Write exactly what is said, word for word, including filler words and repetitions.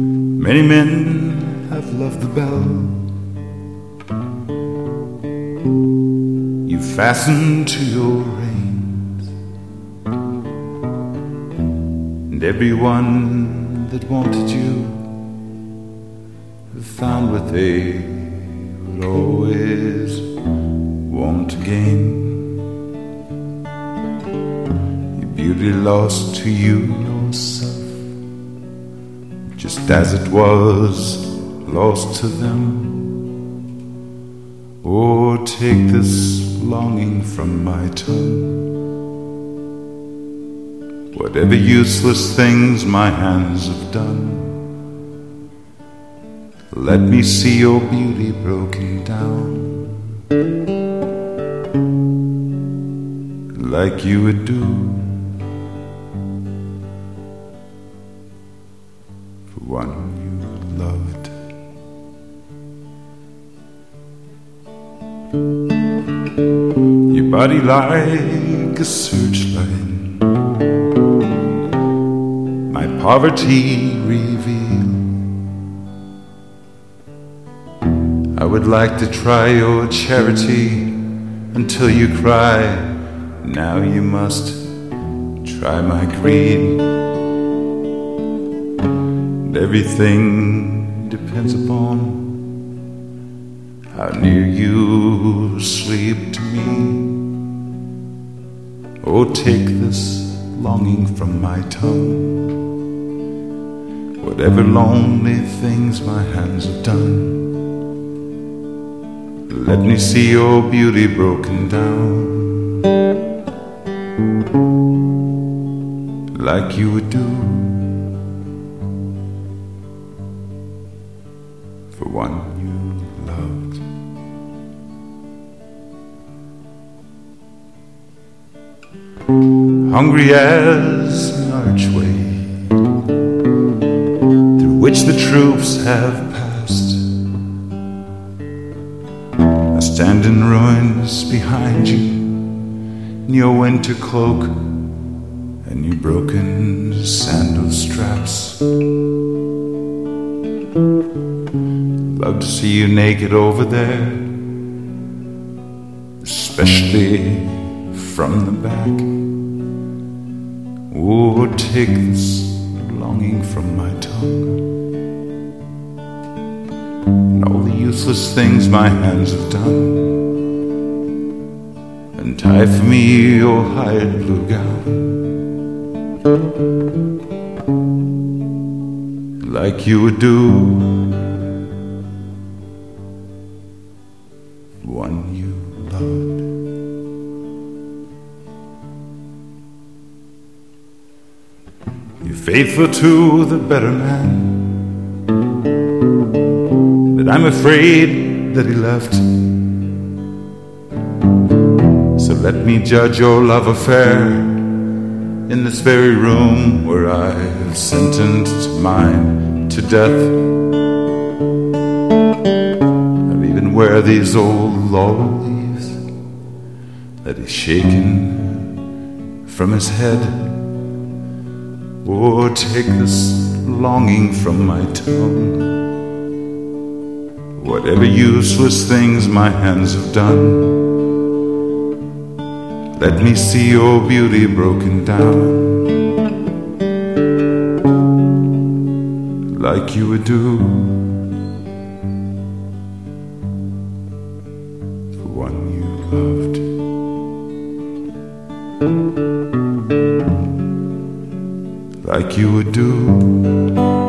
Many men have loved the bell you fastened to your reins, and everyone that wanted you have found what they would always want to gain. Your beauty lost to you yourself, just as it was lost to them. Oh, take this longing from my tongue. Whatever useless things my hands have done, let me see your beauty broken down, like you would do for one you loved. Your body like a searchlight, my poverty reveal. I would like to try your charity until you cry. Now you must try my greed. And everything depends upon how near you sleep to me. Oh, take this longing from my tongue. Whatever lonely things my hands have done, let me see your beauty broken down, like you would do for one you loved. Hungry as an archway through which the troops have passed, I stand in ruins behind you, in your winter cloak and your broken sandal straps. Love to see you naked over there, especially from the back. Oh, take this longing from my tongue, and all the useless things my hands have done, and tie for me your hired blue gown, like you would do for one you loved. You're faithful to the better man, but I'm afraid that he left. So let me judge your love affair in this very room where I've sentenced mine to death. I'll even wear these old laurel leaves that he's shaken from his head. Oh, take this longing from my tongue. Whatever useless things my hands have done, let me see your beauty broken down, like you would do for one you loved. Like you would do